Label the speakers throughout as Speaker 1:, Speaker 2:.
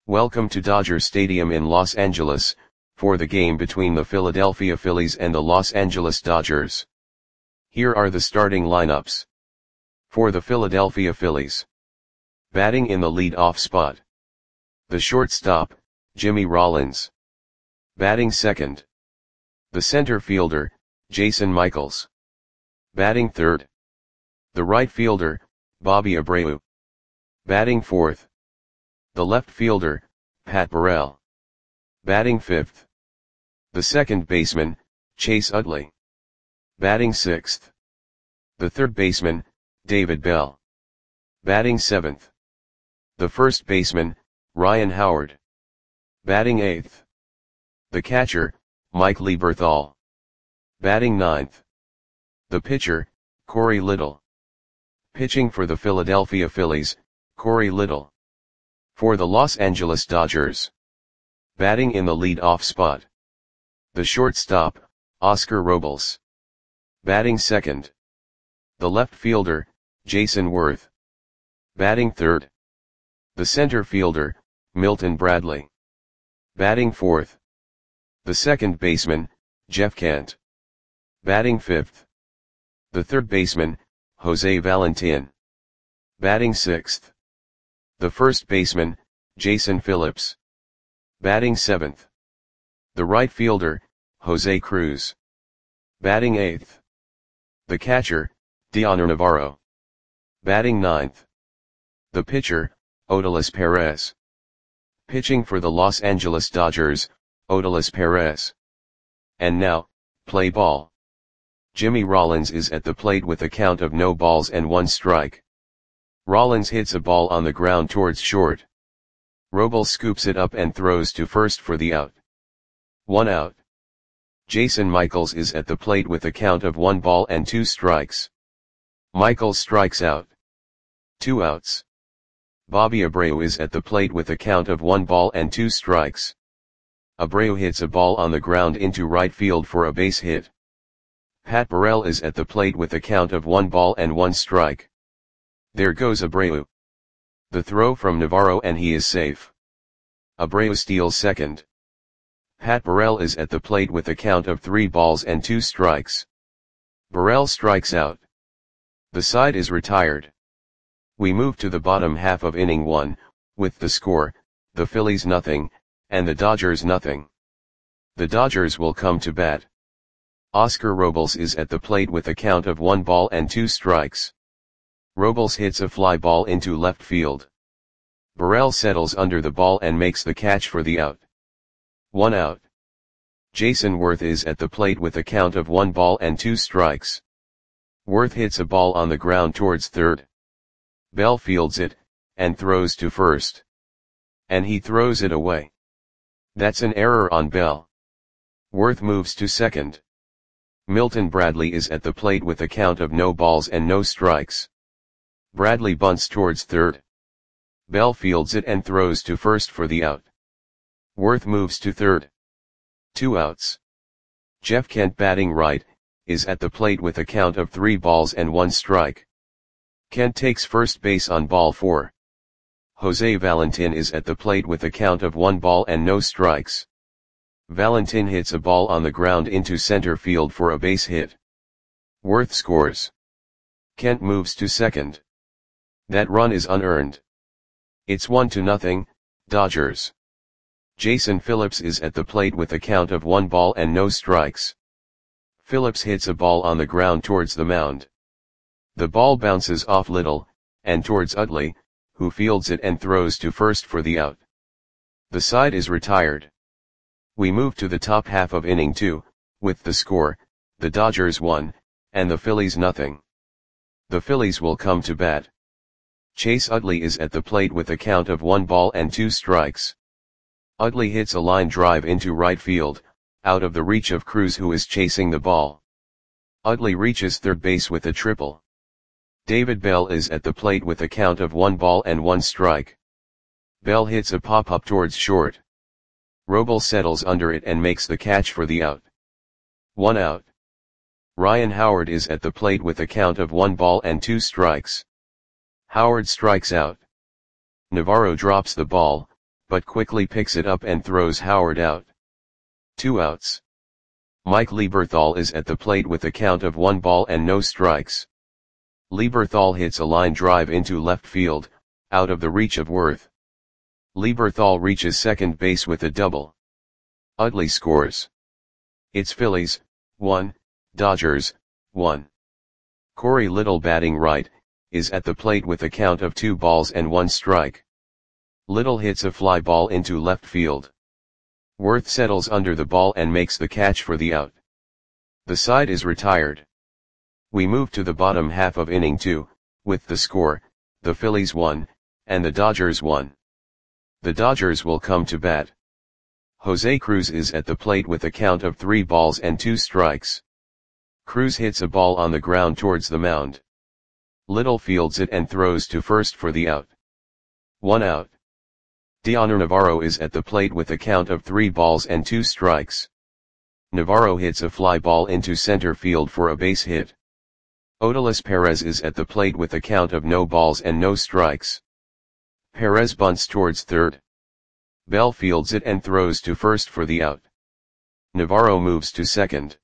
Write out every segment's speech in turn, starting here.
Speaker 1: Welcome to Dodger Stadium in Los Angeles, for the game between the Philadelphia Phillies and the Los Angeles Dodgers. Here are the starting lineups. For the Philadelphia Phillies. Batting in the lead-off spot. The shortstop, Jimmy Rollins. Batting second. The center fielder, Jason Michaels. Batting third. The right fielder, Bobby Abreu. Batting fourth. The left fielder, Pat Burrell. Batting fifth. The second baseman, Chase Utley. Batting sixth. The third baseman, David Bell. Batting seventh. The first baseman, Ryan Howard. Batting eighth. The catcher, Mike Lieberthal. Batting ninth. The pitcher, Corey Little. Pitching for the Philadelphia Phillies, Corey Little. For the Los Angeles Dodgers. Batting in the lead-off spot. The shortstop, Oscar Robles. Batting second. The left fielder, Jason Worth. Batting third. The center fielder, Milton Bradley. Batting fourth. The second baseman, Jeff Kent. Batting fifth. The third baseman, Jose Valentin. Batting sixth. The first baseman, Jason Phillips. Batting seventh. The right fielder, Jose Cruz. Batting eighth. The catcher, Dioner Navarro. Batting ninth. The pitcher, Odalis Perez. Pitching for the Los Angeles Dodgers, Odalis Perez. And now, play ball. Jimmy Rollins is at the plate with a count of no balls and 1 strike. Rollins hits a ball on the ground towards short. Robles scoops it up and throws to first for the out. 1 out. Jason Michaels is at the plate with a count of 1 ball and 2 strikes. Michaels strikes out. 2 outs. Bobby Abreu is at the plate with a count of 1 ball and 2 strikes. Abreu hits a ball on the ground into right field for a base hit. Pat Burrell is at the plate with a count of 1 ball and 1 strike. There goes Abreu. The throw from Navarro and he is safe. Abreu steals second. Pat Burrell is at the plate with a count of 3 balls and 2 strikes. Burrell strikes out. The side is retired. We move to the bottom half of inning 1, with the score, the Phillies nothing, and the Dodgers nothing. The Dodgers will come to bat. Oscar Robles is at the plate with a count of 1 ball and 2 strikes. Robles hits a fly ball into left field. Burrell settles under the ball and makes the catch for the out. 1 out. Jason Worth is at the plate with a count of 1 ball and 2 strikes. Worth hits a ball on the ground towards third. Bell fields it, and throws to first. And he throws it away. That's an error on Bell. Worth moves to second. Milton Bradley is at the plate with a count of no balls and no strikes. Bradley bunts towards third. Bell fields it and throws to first for the out. Worth moves to third. 2 outs. Jeff Kent, batting right, is at the plate with a count of 3 balls and 1 strike. Kent takes first base on ball 4. Jose Valentin is at the plate with a count of 1 ball and no strikes. Valentin hits a ball on the ground into center field for a base hit. Worth scores. Kent moves to second. That run is unearned. It's 1-0, Dodgers. Jason Phillips is at the plate with a count of 1 ball and no strikes. Phillips hits a ball on the ground towards the mound. The ball bounces off Little, and towards Utley, who fields it and throws to first for the out. The side is retired. We move to the top half of inning 2, with the score, the Dodgers 1, and the Phillies nothing. The Phillies will come to bat. Chase Utley is at the plate with a count of 1 ball and 2 strikes. Utley hits a line drive into right field, out of the reach of Cruz, who is chasing the ball. Utley reaches third base with a triple. David Bell is at the plate with a count of 1 ball and 1 strike. Bell hits a pop-up towards short. Robles settles under it and makes the catch for the out. 1 out. Ryan Howard is at the plate with a count of 1 ball and 2 strikes. Howard strikes out. Navarro drops the ball, but quickly picks it up and throws Howard out. 2 outs. Mike Lieberthal is at the plate with a count of 1 ball and no strikes. Lieberthal hits a line drive into left field, out of the reach of Worth. Lieberthal reaches second base with a double. Utley scores. It's Phillies, 1, Dodgers, 1. Corey Little batting right, is at the plate with a count of 2 balls and 1 strike. Little hits a fly ball into left field. Worth settles under the ball and makes the catch for the out. The side is retired. We move to the bottom half of inning 2, with the score, the Phillies 1, and the Dodgers 1. The Dodgers will come to bat. Jose Cruz is at the plate with a count of 3 balls and 2 strikes. Cruz hits a ball on the ground towards the mound. Little fields it and throws to first for the out. 1 out. Dioner Navarro is at the plate with a count of 3 balls and 2 strikes. Navarro hits a fly ball into center field for a base hit. Odalis Perez is at the plate with a count of no balls and no strikes. Perez bunts towards third. Bell fields it and throws to first for the out. Navarro moves to second.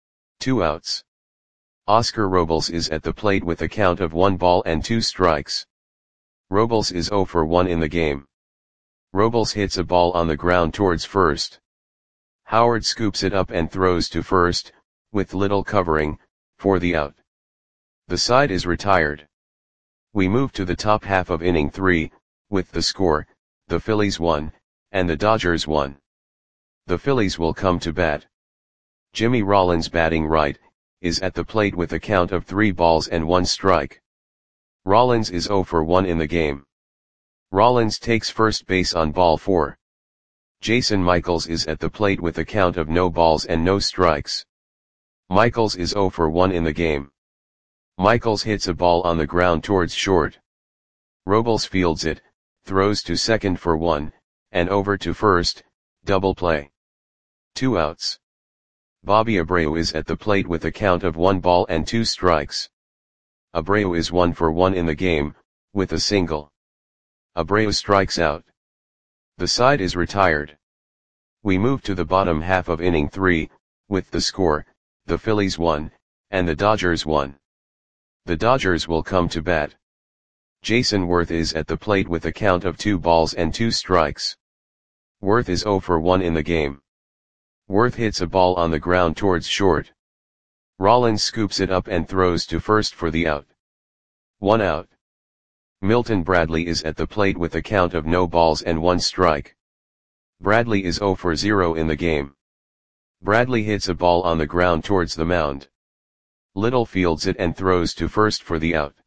Speaker 1: 2 outs. Oscar Robles is at the plate with a count of 1 ball and 2 strikes. Robles is 0 for 1 in the game. Robles hits a ball on the ground towards first. Howard scoops it up and throws to first, with Little covering, for the out. The side is retired. We move to the top half of inning 3, with the score, the Phillies 1, and the Dodgers 1. The Phillies will come to bat. Jimmy Rollins batting right, is at the plate with a count of 3 balls and 1 strike. Rollins is 0 for 1 in the game. Rollins takes first base on ball 4. Jason Michaels is at the plate with a count of no balls and no strikes. Michaels is 0 for 1 in the game. Michaels hits a ball on the ground towards short. Robles fields it, throws to second for 1, and over to first, double play. 2 outs. Bobby Abreu is at the plate with a count of 1 ball and 2 strikes. Abreu is 1 for 1 in the game, with a single. Abreu strikes out. The side is retired. We move to the bottom half of inning 3, with the score, the Phillies 1, and the Dodgers 1. The Dodgers will come to bat. Jason Worth is at the plate with a count of 2 balls and 2 strikes. Worth is 0 for 1 in the game. Worth hits a ball on the ground towards short. Rollins scoops it up and throws to first for the out. 1 out. Milton Bradley is at the plate with a count of no balls and 1 strike. Bradley is 0 for 0 in the game. Bradley hits a ball on the ground towards the mound. Little fields it and throws to first for the out.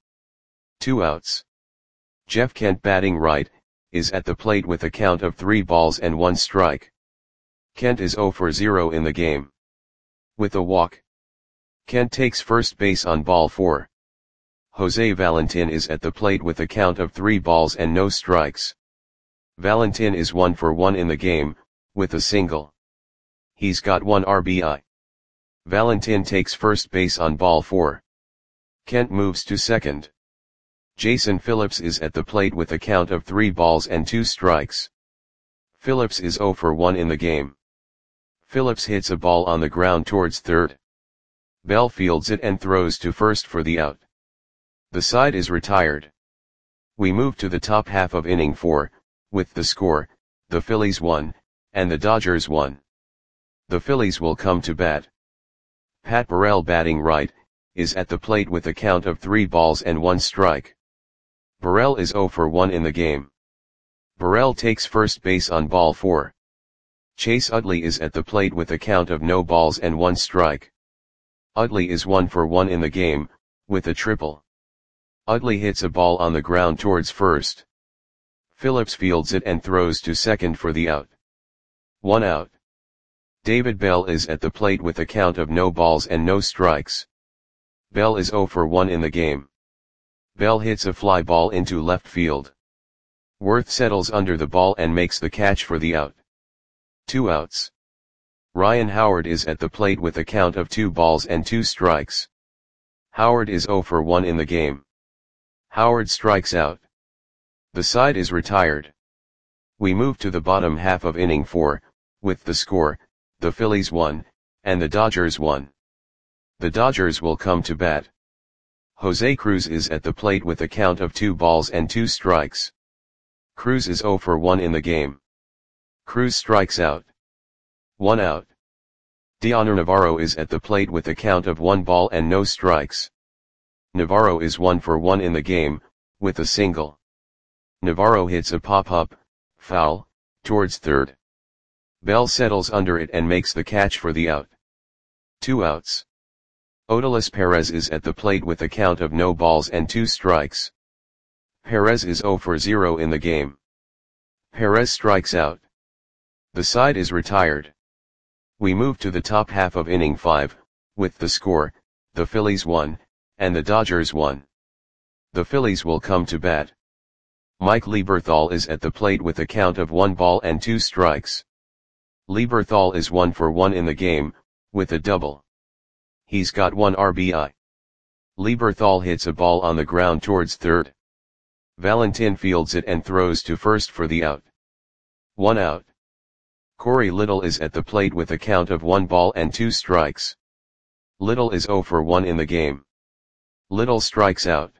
Speaker 1: 2 outs. Jeff Kent batting right, is at the plate with a count of 3 balls and 1 strike. Kent is 0 for 0 in the game. With a walk. Kent takes first base on ball 4. Jose Valentin is at the plate with a count of 3 balls and no strikes. Valentin is 1 for 1 in the game, with a single. He's got 1 RBI. Valentin takes first base on ball 4. Kent moves to second. Jason Phillips is at the plate with a count of 3 balls and 2 strikes. Phillips is 0 for 1 in the game. Phillips hits a ball on the ground towards third. Bell fields it and throws to first for the out. The side is retired. We move to the top half of inning 4, with the score, the Phillies 1, and the Dodgers 1. The Phillies will come to bat. Pat Burrell batting right, is at the plate with a count of 3 balls and 1 strike. Burrell is 0 for 1 in the game. Burrell takes first base on ball 4. Chase Utley is at the plate with a count of no balls and 1 strike. Utley is 1 for 1 in the game, with a triple. Utley hits a ball on the ground towards first. Phillips fields it and throws to second for the out. 1 out. David Bell is at the plate with a count of no balls and no strikes. Bell is 0 for 1 in the game. Bell hits a fly ball into left field. Worth settles under the ball and makes the catch for the out. 2 outs. Ryan Howard is at the plate with a count of 2 balls and 2 strikes. Howard is 0 for 1 in the game. Howard strikes out. The side is retired. We move to the bottom half of inning 4, with the score, the Phillies 1, and the Dodgers 1. The Dodgers will come to bat. Jose Cruz is at the plate with a count of 2 balls and 2 strikes. Cruz is 0 for 1 in the game. Cruz strikes out. 1 out. Dioner Navarro is at the plate with a count of 1 ball and no strikes. Navarro is 1 for 1 in the game, with a single. Navarro hits a pop-up, foul, towards third. Bell settles under it and makes the catch for the out. 2 outs. Odalis Perez is at the plate with a count of no balls and 2 strikes. Perez is 0 for 0 in the game. Perez strikes out. The side is retired. We move to the top half of inning 5, with the score, the Phillies 1, and the Dodgers 1. The Phillies will come to bat. Mike Lieberthal is at the plate with a count of 1 ball and 2 strikes. Lieberthal is 1 for 1 in the game, with a double. He's got 1 RBI. Lieberthal hits a ball on the ground towards third. Valentin fields it and throws to first for the out. 1 out. Corey Little is at the plate with a count of 1 ball and 2 strikes. Little is 0 for 1 in the game. Little strikes out.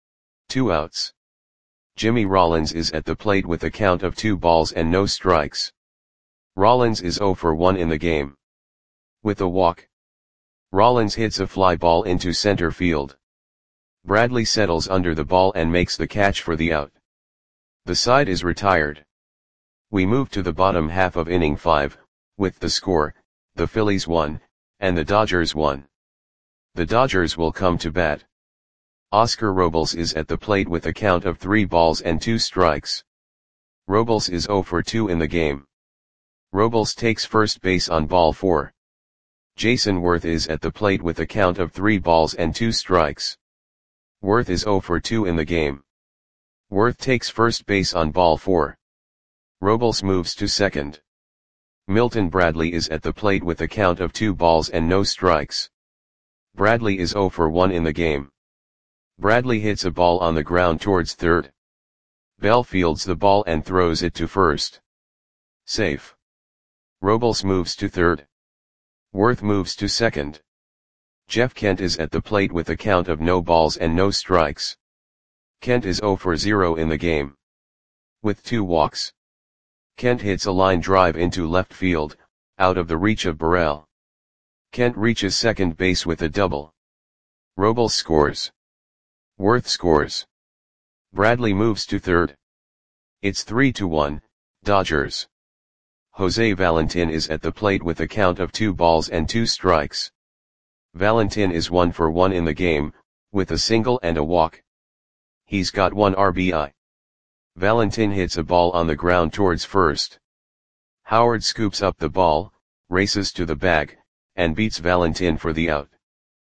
Speaker 1: 2 outs. Jimmy Rollins is at the plate with a count of 2 balls and no strikes. Rollins is 0 for 1 in the game. With a walk. Rollins hits a fly ball into center field. Bradley settles under the ball and makes the catch for the out. The side is retired. We move to the bottom half of inning 5, with the score, the Phillies 1, and the Dodgers 1. The Dodgers will come to bat. Oscar Robles is at the plate with a count of 3 balls and 2 strikes. Robles is 0 for 2 in the game. Robles takes first base on ball 4. Jason Worth is at the plate with a count of 3 balls and 2 strikes. Worth is 0 for 2 in the game. Worth takes first base on ball 4. Robles moves to second. Milton Bradley is at the plate with a count of 2 balls and no strikes. Bradley is 0 for 1 in the game. Bradley hits a ball on the ground towards third. Bell fields the ball and throws it to first. Safe. Robles moves to third. Worth moves to second. Jeff Kent is at the plate with a count of no balls and no strikes. Kent is 0 for 0 in the game. With 2 walks. Kent hits a line drive into left field, out of the reach of Burrell. Kent reaches second base with a double. Robles scores. Worth scores. Bradley moves to third. It's 3-1, Dodgers. Jose Valentin is at the plate with a count of 2 balls and 2 strikes. Valentin is 1 for 1 in the game, with a single and a walk. He's got 1 RBI. Valentin hits a ball on the ground towards first. Howard scoops up the ball, races to the bag, and beats Valentin for the out.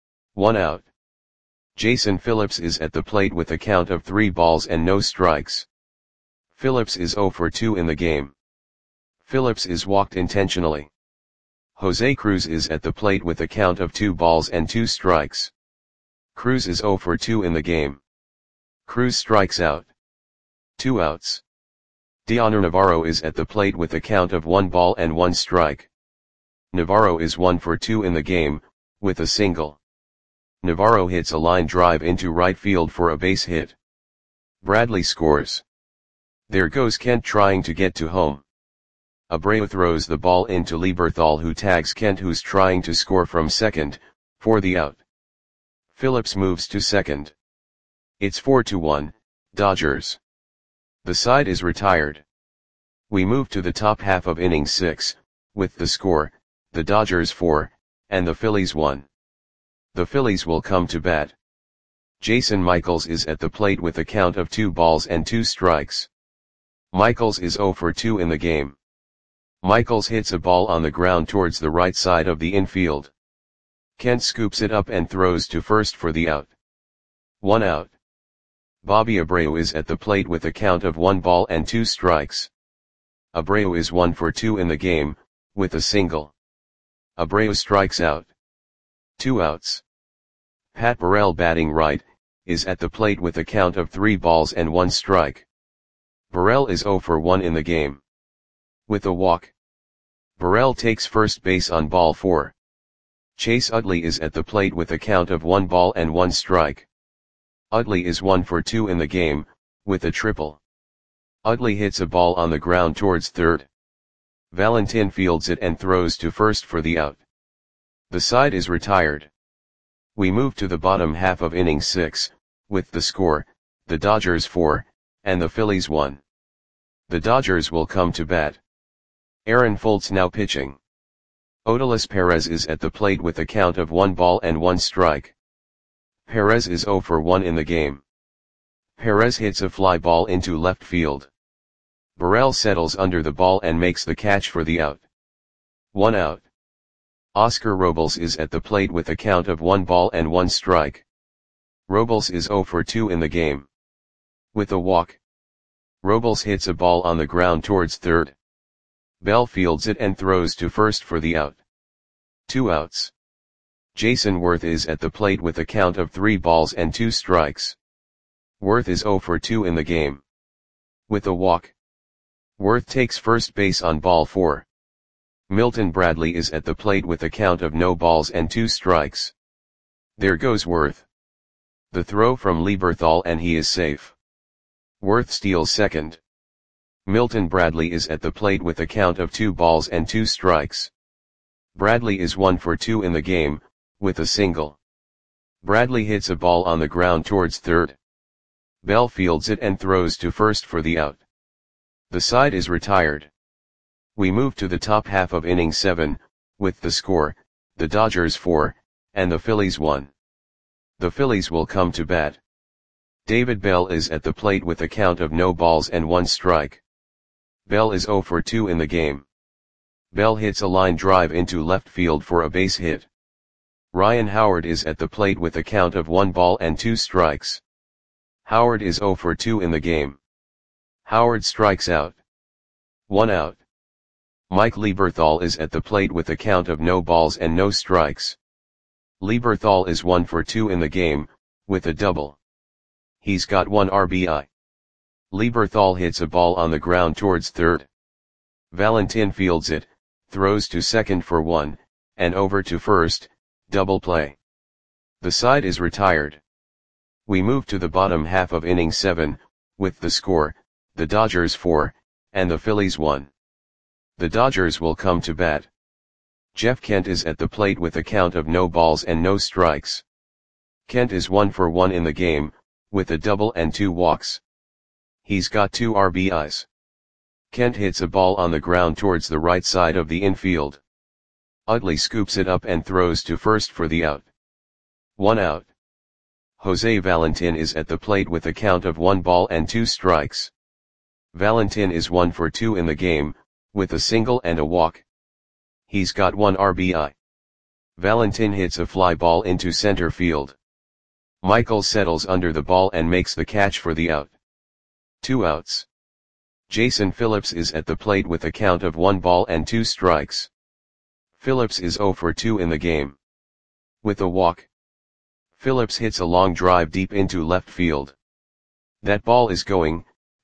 Speaker 1: 1 out. Jason Phillips is at the plate with a count of 3 balls and no strikes. Phillips is 0 for 2 in the game. Phillips is walked intentionally. Jose Cruz is at the plate with a count of 2 balls and 2 strikes. Cruz is 0 for 2 in the game. Cruz strikes out. 2 outs. Dioner Navarro is at the plate with a count of 1 ball and 1 strike. Navarro is 1 for 2 in the game, with a single. Navarro hits a line drive into right field for a base hit. Bradley scores. There goes Kent trying to get to home. Abreu throws the ball into Lieberthal, who tags Kent, who's trying to score from second, for the out. Phillips moves to second. It's 4-1, Dodgers. The side is retired. We move to the top half of inning 6, with the score, the Dodgers 4, and the Phillies 1. The Phillies will come to bat. Jason Michaels is at the plate with a count of 2 balls and 2 strikes. Michaels is 0 for 2 in the game. Michaels hits a ball on the ground towards the right side of the infield. Kent scoops it up and throws to first for the out. 1 out. Bobby Abreu is at the plate with a count of 1 ball and 2 strikes. Abreu is 1 for 2 in the game, with a single. Abreu strikes out. 2 outs. Pat Burrell, batting right, is at the plate with a count of 3 balls and 1 strike. Burrell is 0 for 1 in the game. With a walk. Burrell takes first base on ball 4. Chase Utley is at the plate with a count of 1 ball and 1 strike. Utley is 1 for 2 in the game, with a triple. Utley hits a ball on the ground towards third. Valentin fields it and throws to first for the out. The side is retired. We move to the bottom half of inning 6, with the score, the Dodgers 4, and the Phillies 1. The Dodgers will come to bat. Aaron Foltz now pitching. Odalis Perez is at the plate with a count of 1 ball and 1 strike. Perez is 0 for 1 in the game. Perez hits a fly ball into left field. Burrell settles under the ball and makes the catch for the out. 1 out. Oscar Robles is at the plate with a count of 1 ball and 1 strike. Robles is 0 for 2 in the game. With a walk. Robles hits a ball on the ground towards third. Bell fields it and throws to first for the out. 2 outs. Jason Worth is at the plate with a count of 3 balls and 2 strikes. Worth is 0 for 2 in the game. With a walk. Worth takes first base on ball 4. Milton Bradley is at the plate with a count of no balls and 2 strikes. There goes Worth. The throw from Lieberthal and he is safe. Worth steals second. Milton Bradley is at the plate with a count of 2 balls and 2 strikes. Bradley is 1 for 2 in the game, with a single. Bradley hits a ball on the ground towards third. Bell fields it and throws to first for the out. The side is retired. We move to the top half of inning 7, with the score, the Dodgers 4, and the Phillies 1. The Phillies will come to bat. David Bell is at the plate with a count of no balls and 1 strike. Bell is 0 for 2 in the game. Bell hits a line drive into left field for a base hit. Ryan Howard is at the plate with a count of 1 ball and 2 strikes. Howard is 0 for 2 in the game. Howard strikes out. 1 out. Mike Lieberthal is at the plate with a count of no balls and no strikes. Lieberthal is 1 for 2 in the game, with a double. He's got 1 RBI. Lieberthal hits a ball on the ground towards third. Valentin fields it, throws to second for 1, and over to first, double play. The side is retired. We move to the bottom half of inning 7, with the score, the Dodgers 4, and the Phillies 1. The Dodgers will come to bat. Jeff Kent is at the plate with a count of no balls and no strikes. Kent is 1 for 1 in the game, with a double and 2 walks. He's got 2 RBIs. Kent hits a ball on the ground towards the right side of the infield. Utley scoops it up and throws to first for the out. 1 out. Jose Valentin is at the plate with a count of 1 ball and 2 strikes. Valentin is 1 for 2 in the game, with a single and a walk. He's got 1 RBI. Valentin hits a fly ball into center field. Michael settles under the ball and makes the catch for the out. 2 outs. Jason Phillips is at the plate with a count of 1 ball and 2 strikes. Phillips is 0 for 2 in the game. With a walk. Phillips hits a long drive deep into left field. That ball is going,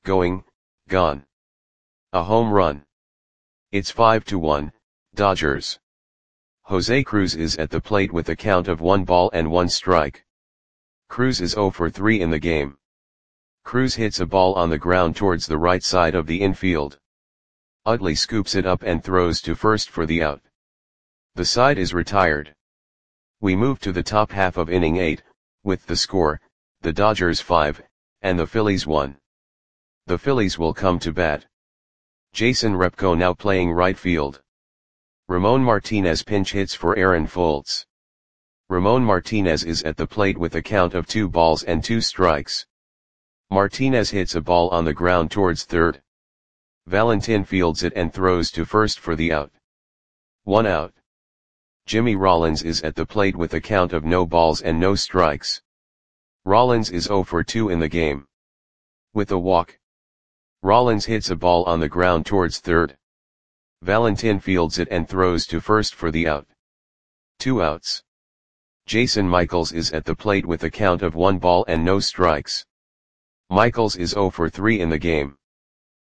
Speaker 1: gone. A home run. It's 5-1, Dodgers. Jose Cruz is at the plate with a count of 1 ball and 1 strike. Cruz is 0 for 3 in the game. Cruz hits a ball on the ground towards the right side of the infield. Utley scoops it up and throws to first for the out. The side is retired. We move to the top half of inning 8, with the score, the Dodgers 5, and the Phillies 1. The Phillies will come to bat. Jason Repko now playing right field. Ramon Martinez pinch hits for Aaron Foltz. Ramon Martinez is at the plate with a count of 2 balls and 2 strikes. Martinez hits a ball on the ground towards third. Valentin fields it and throws to first for the out. 1 out. Jimmy Rollins is at the plate with a count of no balls and no strikes. Rollins is 0 for 2 in the game. With a walk. Rollins hits a ball on the ground towards third. Valentin fields it and throws to first for the out. 2 outs. Jason Michaels is at the plate with a count of 1 ball and no strikes. Michaels is 0 for 3 in the game.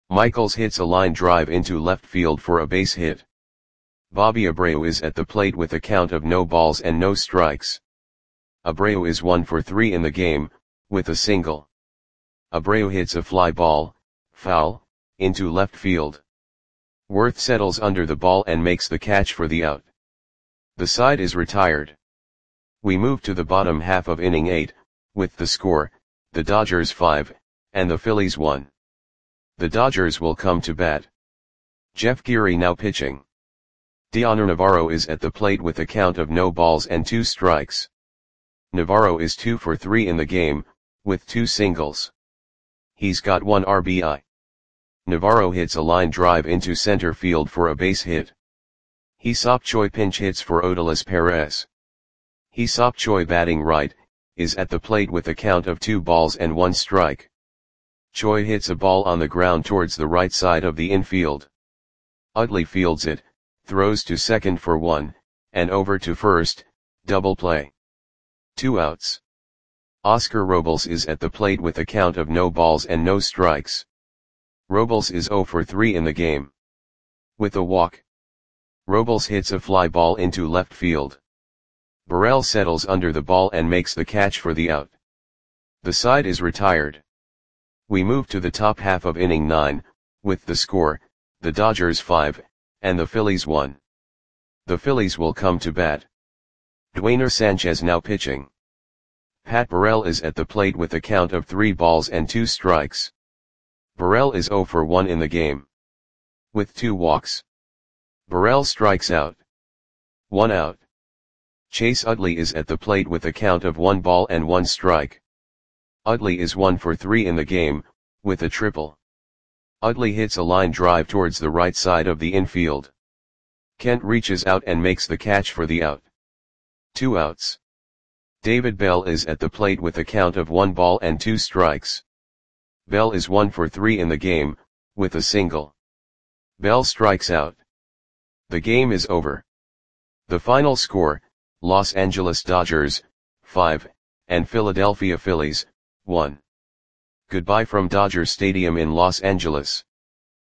Speaker 1: Michaels hits a line drive into left field for a base hit. Bobby Abreu is at the plate with a count of no balls and no strikes. Abreu is 1 for 3 in the game, with a single. Abreu hits a fly ball, foul, into left field. Worth settles under the ball and makes the catch for the out. The side is retired. We move to the bottom half of inning 8, with the score, the Dodgers 5, and the Phillies 1. The Dodgers will come to bat. Jeff Geary now pitching. Dioner Navarro is at the plate with a count of no balls and 2 strikes. Navarro is 2 for 3 in the game, with 2 singles. He's got 1 RBI. Navarro hits a line drive into center field for a base hit. Hee-Seop Choi pinch hits for Odalis Perez. Hee-Seop Choi batting right, is at the plate with a count of 2 balls and 1 strike. Choi hits a ball on the ground towards the right side of the infield. Utley fields it, throws to second for 1, and over to first, double play. 2 outs. Oscar Robles is at the plate with a count of no balls and no strikes. Robles is 0 for 3 in the game. With a walk. Robles hits a fly ball into left field. Burrell settles under the ball and makes the catch for the out. The side is retired. We move to the top half of inning 9, with the score, the Dodgers 5, and the Phillies 1. The Phillies will come to bat. Dwayner Sanchez now pitching. Pat Burrell is at the plate with a count of 3 balls and 2 strikes. Burrell is 0 for 1 in the game. With 2 walks. Burrell strikes out. 1 out. Chase Utley is at the plate with a count of 1 ball and 1 strike. Utley is 1 for 3 in the game, with a triple. Utley hits a line drive towards the right side of the infield. Kent reaches out and makes the catch for the out. 2 outs. David Bell is at the plate with a count of 1 ball and 2 strikes. Bell is 1 for 3 in the game, with a single. Bell strikes out. The game is over. The final score, Los Angeles Dodgers, 5, and Philadelphia Phillies, 1. Goodbye from Dodger Stadium in Los Angeles.